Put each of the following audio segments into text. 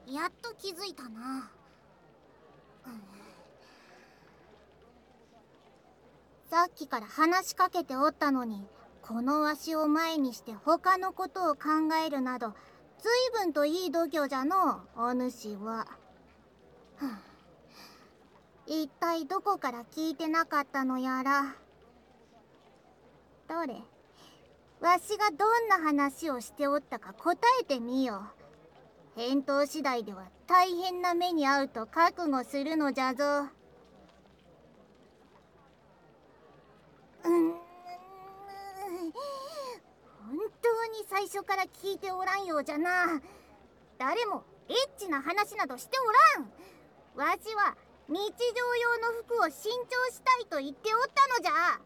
やっと気づいたな。さっきから話しかけておったのに、このわしを前にして他のことを考えるなど、随分といい度胸じゃのう、お主は。一体どこから聞いてなかったのやら。どれ、わしがどんな話をしておったか答えてみよ。返答次第では大変な目に遭うと覚悟するのじゃぞ。本当に最初から聞いておらんようじゃな。誰もエッチな話などしておらん。わしは日常用の服を新調したいと言っておったのじゃ。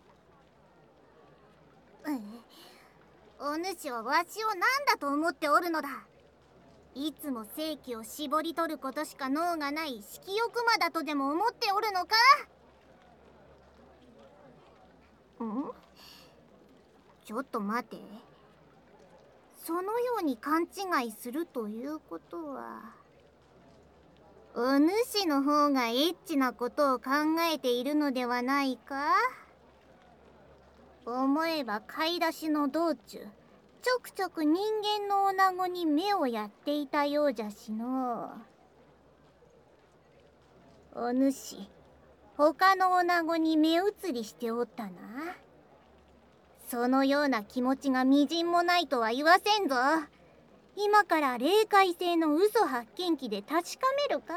お主はわしを何だと思っておるのだ。いつも正気を絞り取ることしか能がない色欲魔だとでも思っておるのか。ちょっと待て。そのように勘違いするということは、お主の方がエッチなことを考えているのではないか。思えば買い出しの道中、ちょくちょく人間の女子に目をやっていたようじゃしの。お主、他の女子に目移りしておったな。そのような気持ちがみじんもないとは言わせんぞ。今から霊界性の嘘発見器で確かめるか。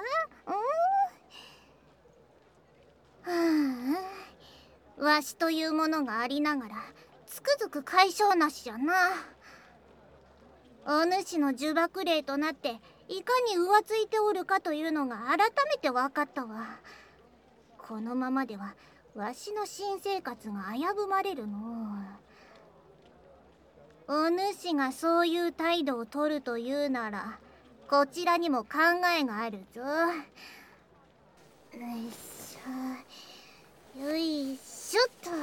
わしというものがありながらつくづく解消なしじゃな。お主の呪縛霊となっていかに浮ついておるかというのが改めて分かったわ。このままではわしの新生活が危ぶまれるのう。お主がそういう態度をとるというなら、こちらにも考えがあるぞ。よいしょよいしょっと。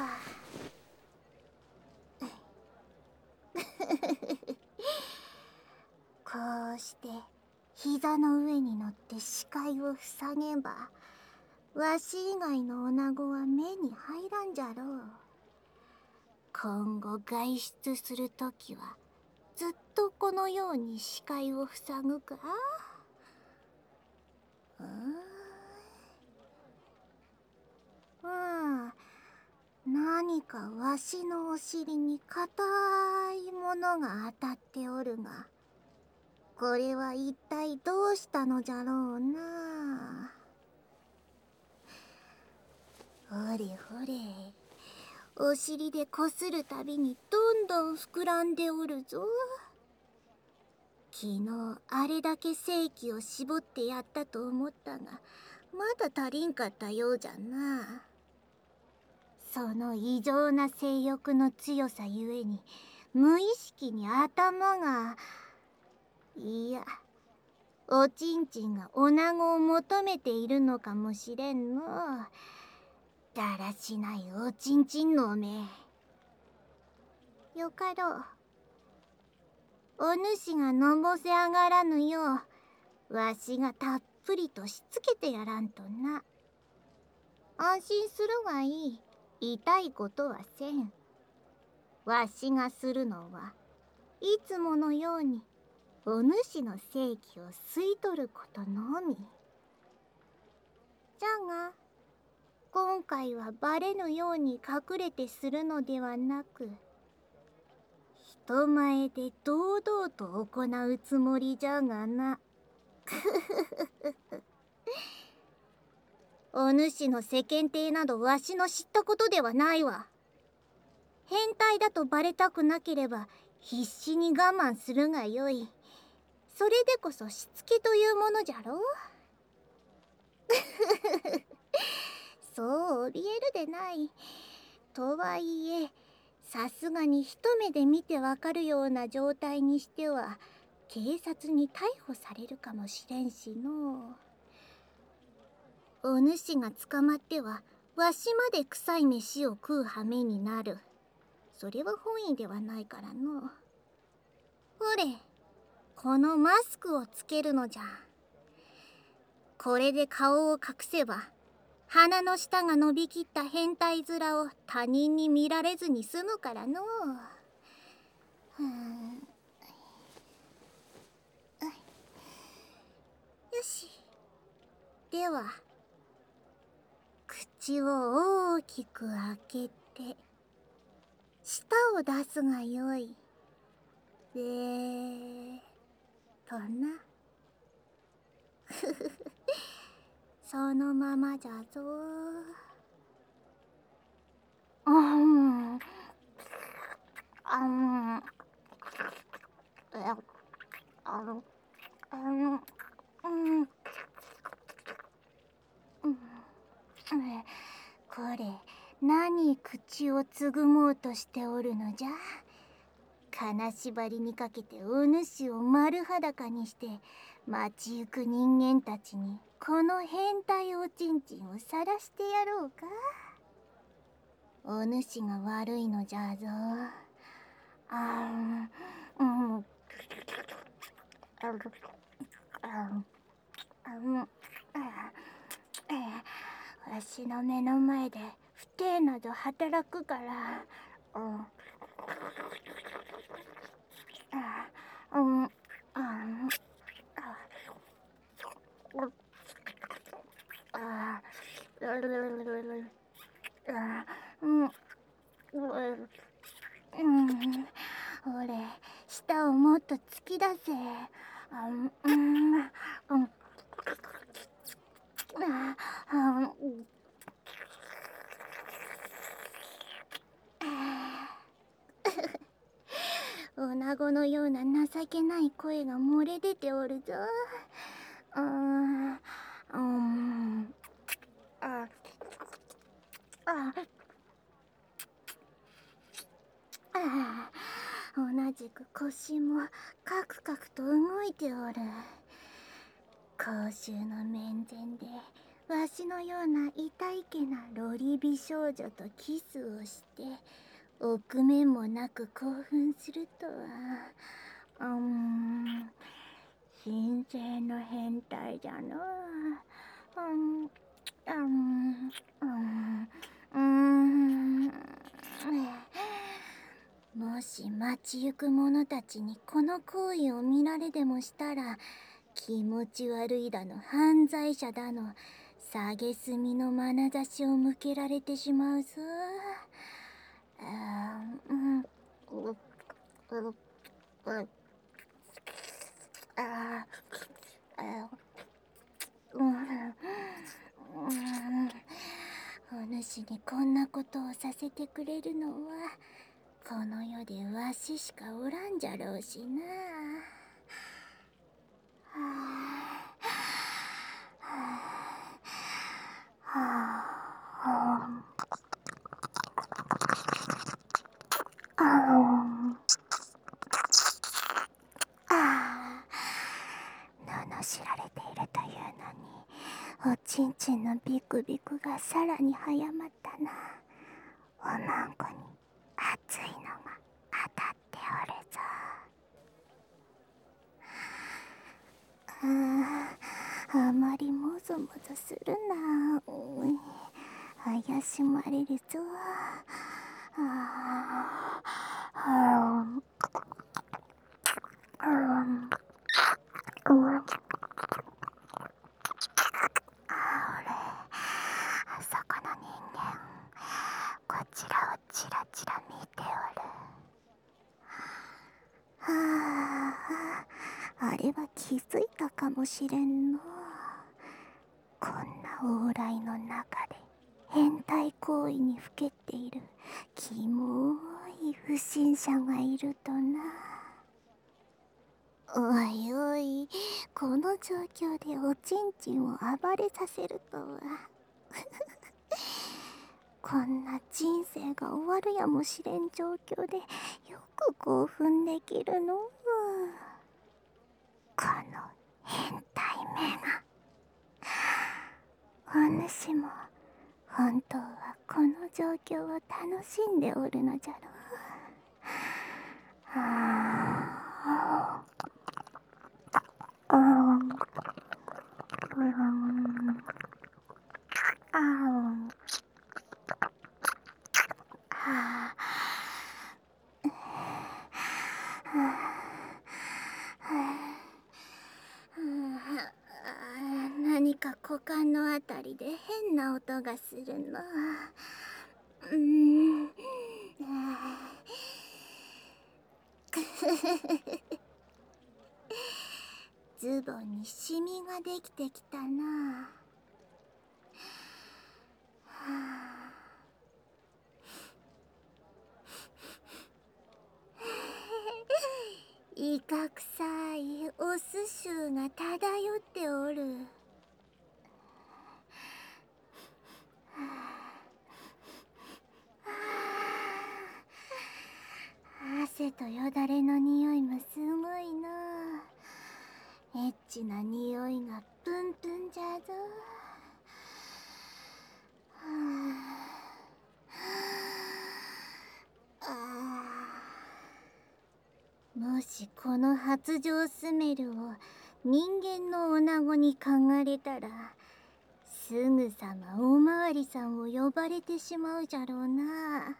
こうして膝の上に乗って視界を塞げば、わし以外の女子は目に入らんじゃろう。今後外出するときはずっとこのように視界を塞ぐか。何かわしのお尻に硬いものが当たっておるが、これは一体どうしたのじゃろうな。ほれほれ、お尻でこするたびにどんどん膨らんでおるぞ。昨日あれだけ正気を絞ってやったと思ったが、まだ足りんかったようじゃな。その異常な性欲の強さゆえに、無意識に頭が、いや、おちんちんが女子を求めているのかもしれんの。だらしないおちんちんのめ。よかろう。お主がのぼせ上がらぬよう、わしがたっぷりとしつけてやらんとな。安心するがいい。痛いことはせん。わしがするのはいつものようにお主の性気を吸い取ることのみ。じゃが今回はバレぬように隠れてするのではなく、人前で堂々と行うつもりじゃがな。お主の世間体などわしの知ったことではないわ。変態だとバレたくなければ必死に我慢するがよい。それでこそしつけというものじゃろう。そう怯えるでない。とはいえさすがに一目で見てわかるような状態にしては警察に逮捕されるかもしれんしの。お主が捕まってはわしまで臭い飯を食う羽目になる。それは本意ではないからの。ほれ、 このマスクをつけるのじゃ。これで顔を隠せば、鼻の下が伸びきった変態面を他人に見られずに済むからのう。よし。では、口を大きく開けて、舌を出すがよい。とな。そのままじゃぞ。これ、何口をつぐもうとしておるのじゃ。金縛りにかけてお主を丸裸にして街行く人間たちにこの変態おちんちんをさらしてやろうか。お主が悪いのじゃぞ。わしの目の前で不定など働くから。俺、舌をもっと突き出せ。女子のような情けない声が漏れ出ておるぞ。同じく腰もカクカクと動いておる。公衆の面前でわしのような痛いけなロリ美少女とキスをして臆面もなく興奮するとは。神聖の変態じゃのもし街行く者たちにこの行為を見られでもしたら、気持ち悪いだの犯罪者だの蔑みの眼差しを向けられてしまうぞ。お主にこんなことをさせてくれるのはこの世でわししかおらんじゃろうしな。罵られているというのにおちんちんのビクビクがさらに早まったな。おまんこに熱いのが当たっておるぞ。あまりもぞもぞするな。怪しまれるぞ。そこの人間、こちらをチラチラ見ておる。あれは気づいたかもしれんの。こんな往来の中で変態行為にふけっているキモい不審者がいるとな。おいおい、この状況でおちんちんを暴れさせるとは。こんな人生が終わるやもしれん状況でよく興奮できるの。この変態めが。お主も本当はこの状況を楽しんでおるのじゃろう。 何か股間のあたりで変な音がするな。ズボンにシミができてきたな。いかくさいお酢臭が漂っておる。汗とよだれの匂いもすごいな。エッチな匂いがプンプンじゃぞ。もしこの発情スメルを人間の女子に嗅がれたら、すぐさまおまわりさんを呼ばれてしまうじゃろうな。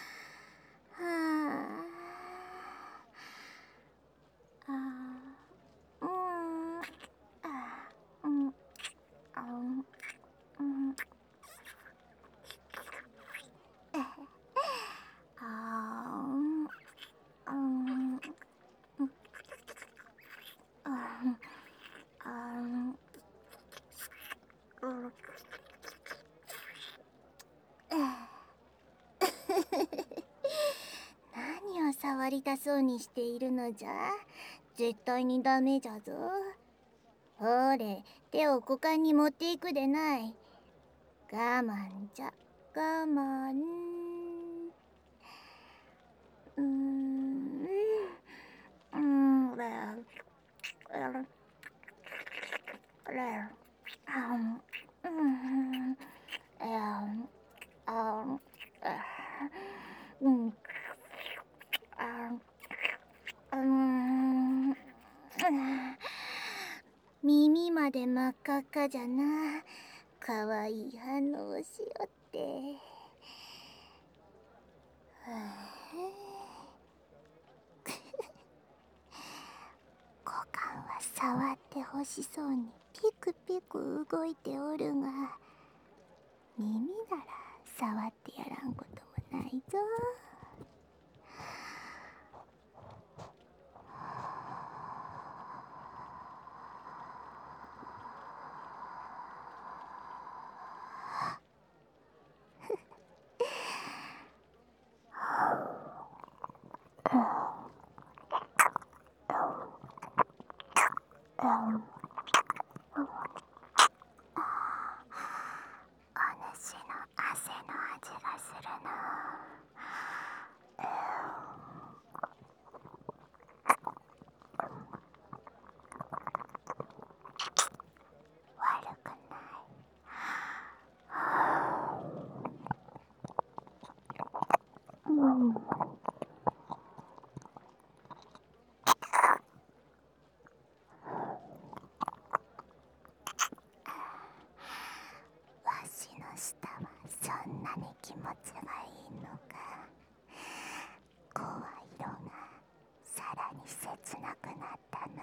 何を触りたそうにしているのじゃ。絶対にダメじゃぞ。ほれ、手を股間に持っていくでない。我慢じゃ、我慢。耳まで真っ赤っかじゃな。かわいい反応をしよって。股間は触ってほしそうにピクピク動いておるが、耳なら触ってやらんこともないぞ。お主の汗の味がするな。悪くない。わしの舌はそんなに気持ちがいいのか。声色がさらに切なくなったの。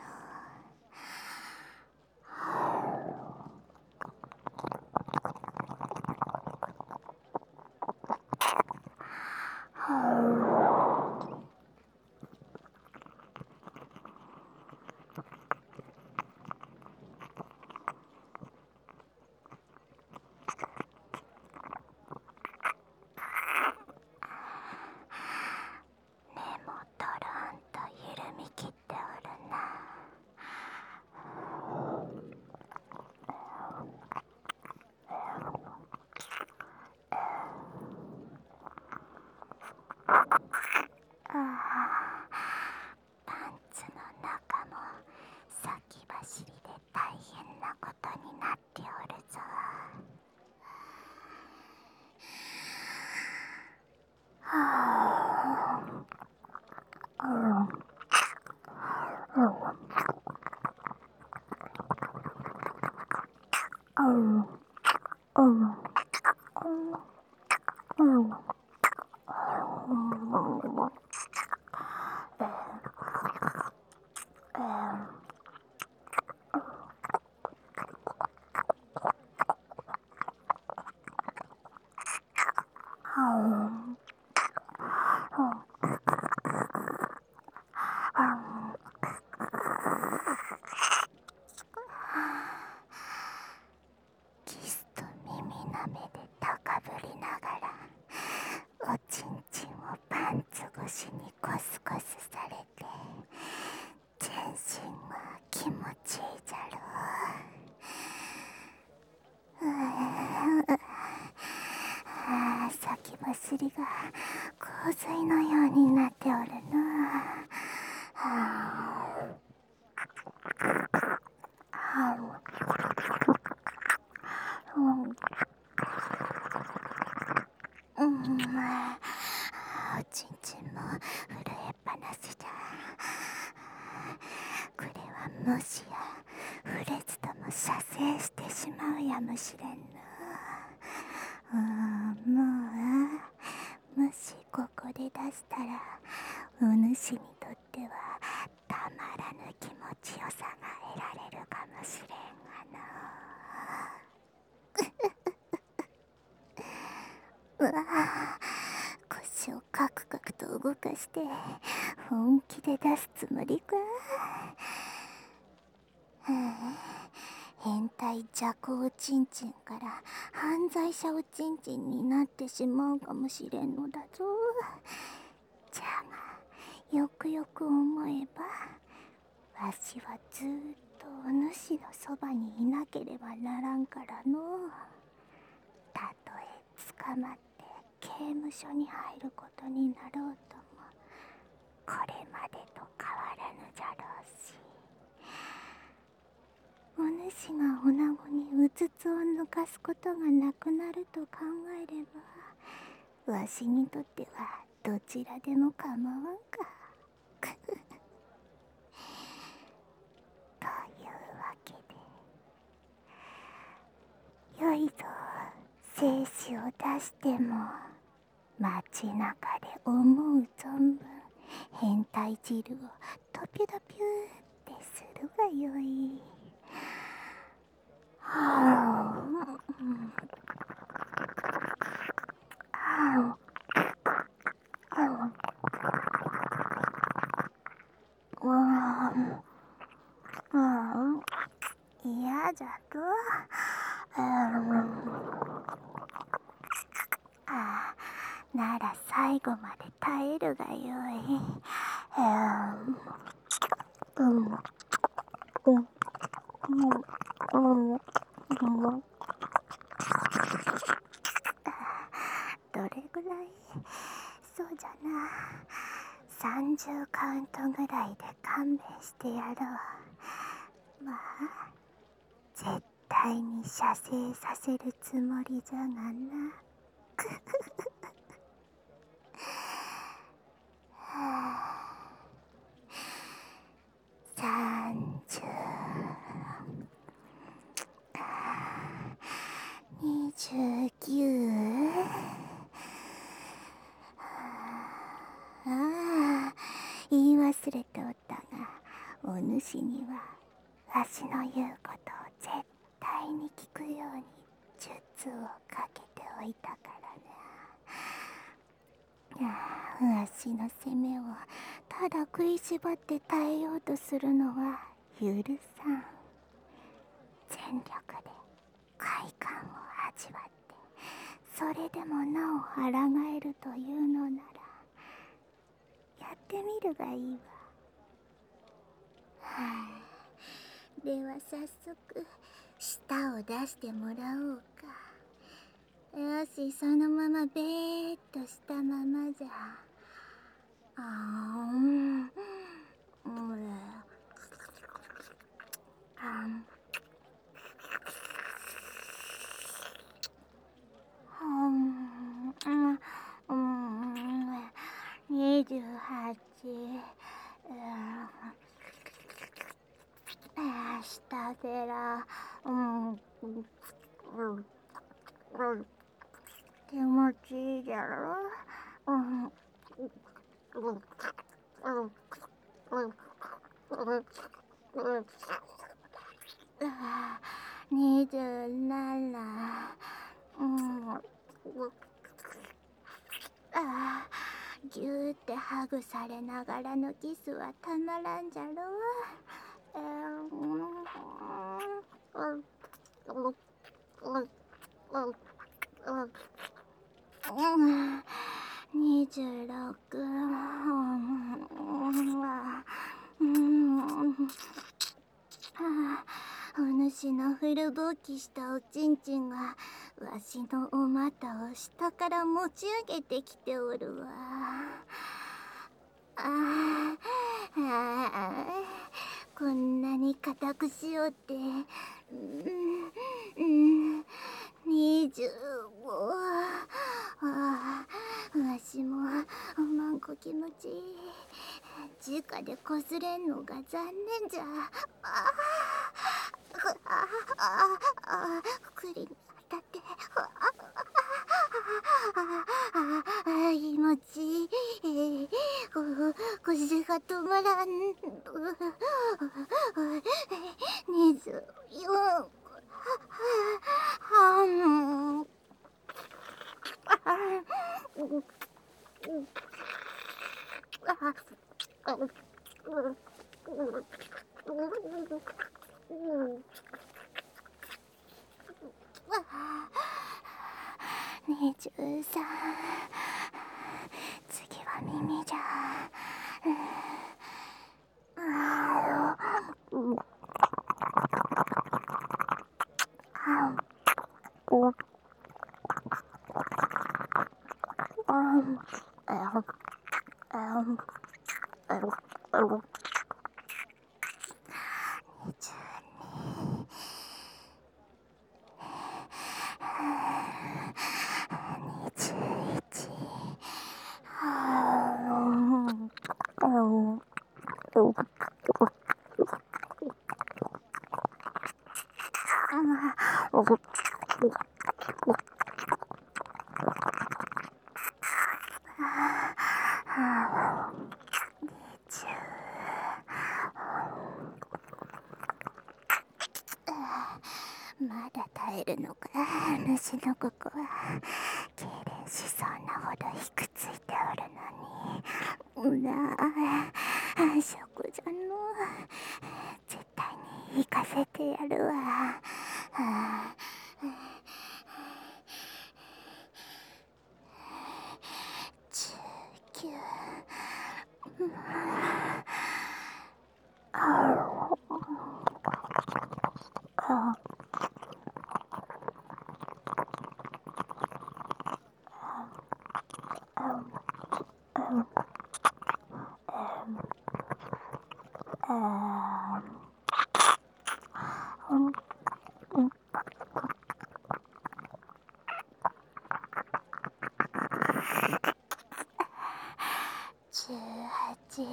目もとろんと緩みきっておるな。パンツの中も先走りで大変なことになっておるぞ。 キスと耳なめで高ぶりながらおちんちんをパンツ越しにコスコスされて全身が気持ちいいじゃろう。先走りが洪水のようになっておるな。おちんちんも震えっぱなしじゃ。これはもしや触れずとも射精してしまうやもしれんな。もしここで出したらお主にとってはたまらぬ気持ちよさが得られるかもしれんがな。うわあ、腰をカクカクと動かして本気で出すつもりか。変態邪行おちんちんから犯罪者おちんちんになってしまうかもしれんのだぞ。じゃがよくよく思えばわしはずーっとお主のそばにいなければならんからの。たとえ捕まって刑務所に入ることになろうともこれまでと変わらぬじゃろうし、お主が女子にうつつを抜かすことがなくなると考えればわしにとってはどちらでも構わんか。というわけでよいぞ、精子を出しても街中で思う存分変態汁をトピュドピューってするがよい。嫌じゃと。なら最後まで耐えるがよい。どれぐらい？そうじゃな。30カウントぐらいで勘弁してやろう。まあ、絶対に射精させるつもりじゃがな。30、29。言い忘れておったが、お主にはわしの言うことを絶対に聞くように術をかけておいたからな。わしの責めをただ食いしばって耐えようとするのは許さん。全力で快感を味わってそれでもなお抗えるというのならやってみるがいいわ。では早速舌を出してもらおうか。よし、そのままべーっとしたままじゃ。28。下ベラ。 うん、気持ちいいじゃろ。うん。27。うん。ぎゅーってハグされながらのキスはたまらんじゃろ。26。お主の古ぼうきしたおちんちんがわしのお股を下から持ち上げてきておるわ。こんなに固くしよって、25。わしもおまんこ気持ちいい。直でこすれんのが残念じゃ。くりに当たって、気持ちいい。腰が止まらん。24。23。次は耳じゃ。まだ耐えるのか、主のここは。痙攣しそうなほどひくついておるのに。食じゃの。絶対に行かせてやるわ。19。18。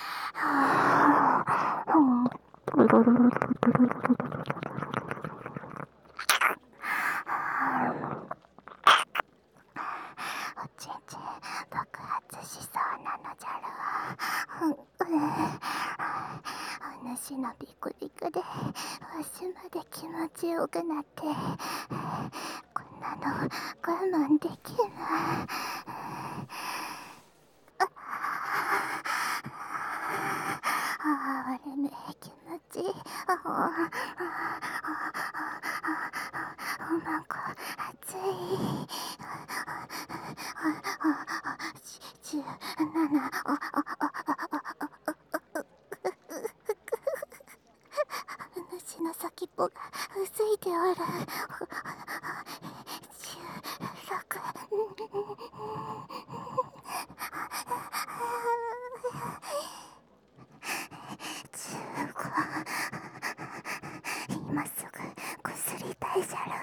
おちんちん爆発しそうなのじゃろ。お主のビクビクでわしまで気持ちよくなって、こんなの我慢できんわ。俺の気持ちいい。おまんこ熱い。17。主の先っぽがうずいておる。16。15。今すぐこすりたいじゃろ。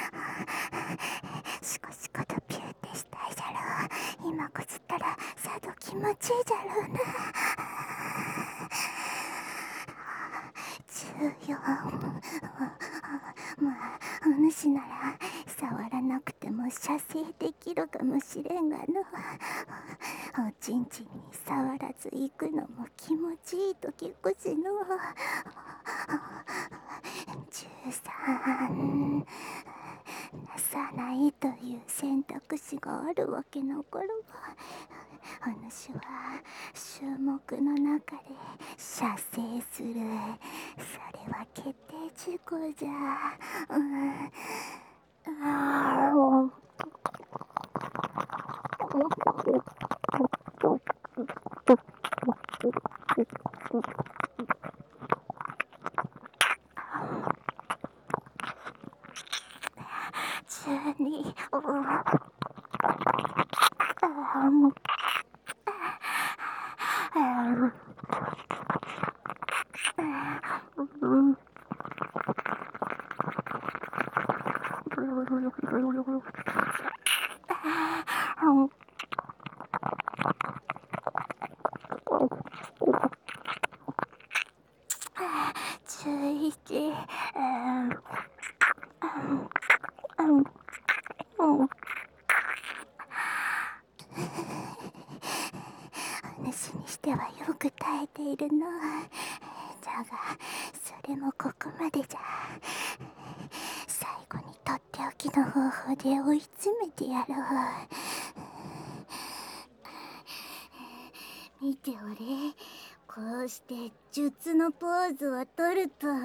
シコシコとピューってしたいじゃろ。今こすったらさぞ気持ちいいじゃろうな。14。 成できるかもしれんがの。おちんちんに触らず行くのも気持ちいいと聞くしの。13なさないという選択肢があるわけなからば、お主は種目の中で射精する。それは決定事項じゃ。1211お主にしてはよく耐えているの。じゃがそれもここまでじゃ。最後にとっておきの方法で追い詰めてやろう。見ておれ、こうして術のポーズを取ると、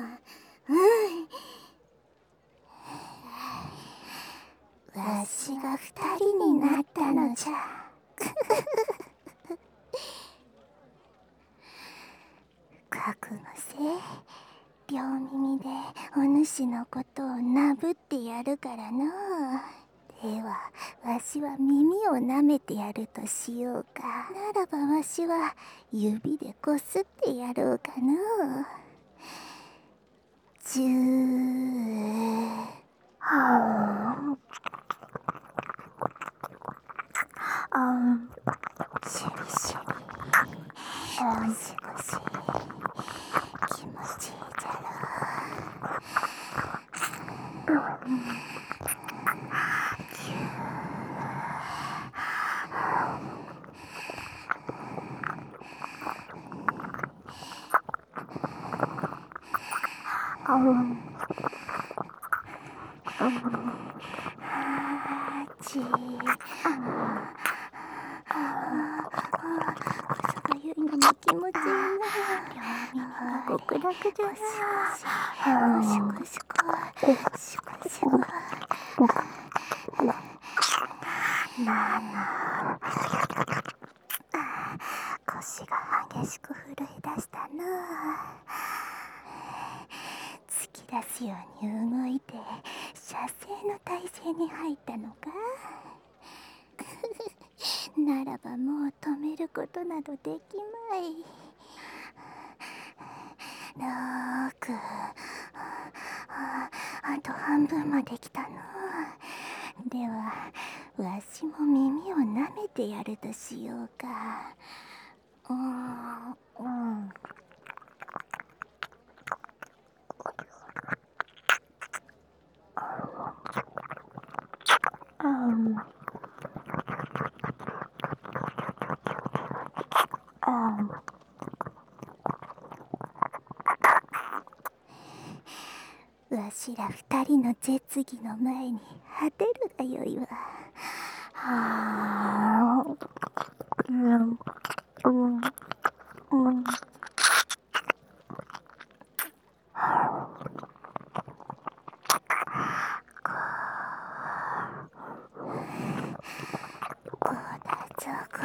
わしが2人になったのじゃ。覚悟せ。両耳でお主のことをなぶってやるからの。ではわしは耳を舐めてやるとしようか。ならばわしは指でこすってやろうかの。10シュリシュリゴシゴシ気持ちいいじゃろ。朝がゆいのも気持ちいいな。両耳が極楽じゃな。シコシコシコシコ。腰が激しく震え出したな。突き出すように動いて射精の体勢に入ったのか。ならばもう止めることなどできまい。6あと半分まで来たの。ではわしも耳を舐めてやるとしようか。わしら2人の絶技の前に果てるがよいわ。こうだぞこ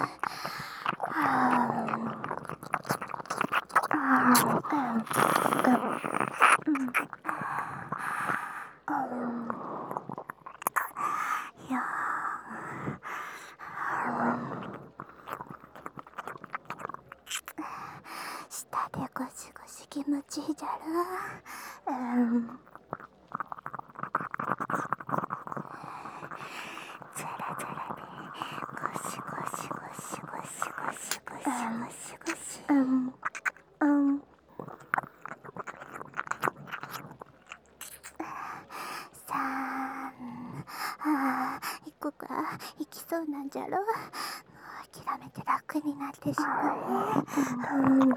下でゴシゴシ気持ちいいじゃろ。ザラザラでゴシゴシゴシゴシゴシゴシゴシゴシ。3 こか行きそうなんじゃろ。諦めて楽になってしまう。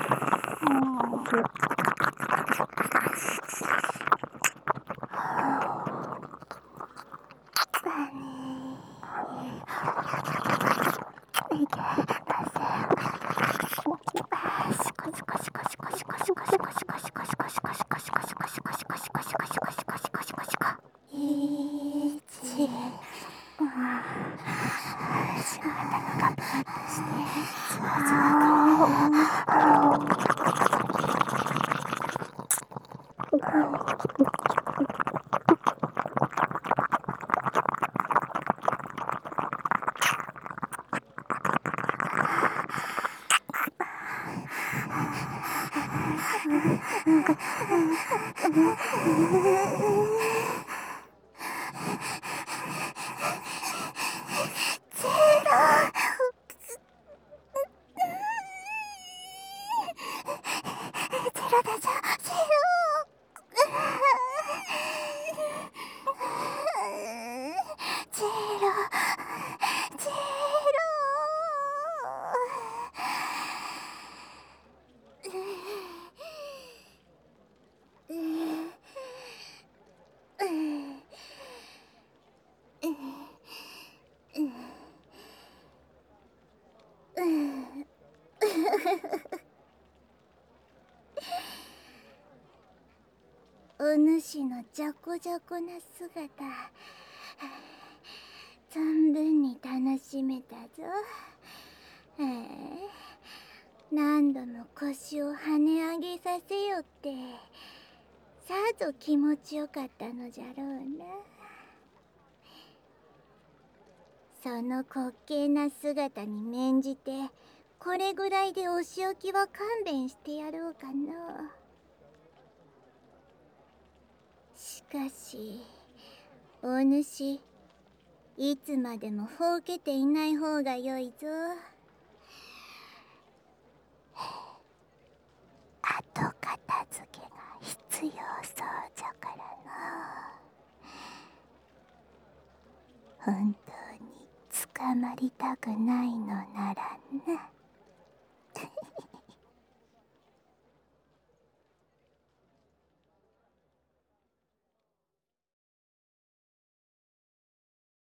お主のじゃこじゃこな姿、存分に楽しめたぞ。何度も腰を跳ね上げさせよって、さぞ気持ちよかったのじゃろうな。その滑稽な姿に免じて、これぐらいでお仕置きは勘弁してやろうかの。しかしお主、いつまでもほうけていない方がよいぞ。後片付けが必要そうじゃからの。本当に捕まりたくないのならな。